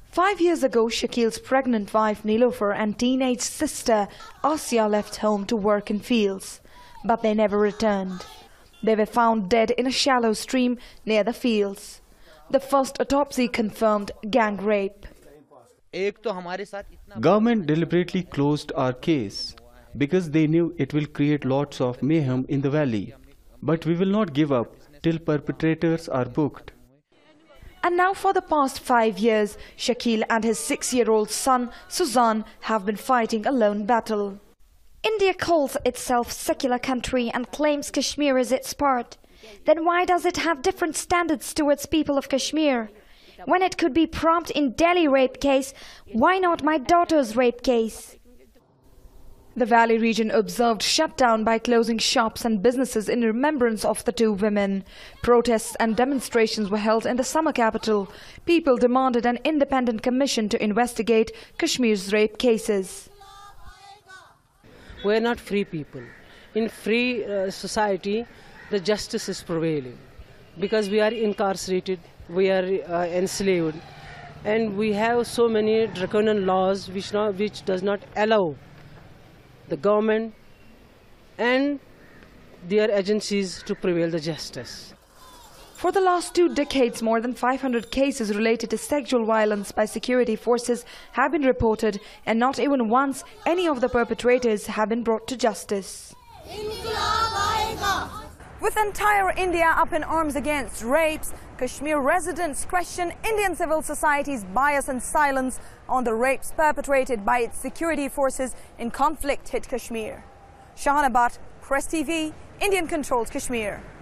5 years ago, Shakil's pregnant wife Nilofer and teenage sister Asya left home to work in fields, but they never returned. They were found dead in a shallow stream near the fields. The first autopsy confirmed gang rape. Government deliberately closed our case because they knew it will create lots of mayhem in the valley. But we will not give up till perpetrators are booked. And now for the past 5 years, Shakil and his 6-year-old son Suzan have been fighting a lone battle. India calls itself secular country and claims Kashmir is its part. Then why does it have different standards towards people of Kashmir? When it could be prompt in Delhi rape case, why not my daughter's rape case? The valley region observed shutdown by closing shops and businesses in remembrance of the two women. Protests and demonstrations were held in the summer capital. People demanded an independent commission to investigate Kashmir's rape cases. We are not free people. In free society, the justice is prevailing because we are incarcerated, we are enslaved, and we have so many draconian laws which does not allow the government and their agencies to prevail the justice. For the last 2 decades, more than 500 cases related to sexual violence by security forces have been reported, and not even once any of the perpetrators have been brought to justice. With entire India up in arms against rapes, Kashmir residents question Indian civil society's bias and silence on the rapes perpetrated by its security forces in conflict-hit Kashmir. Shahan Abad, Press TV, Indian controls Kashmir.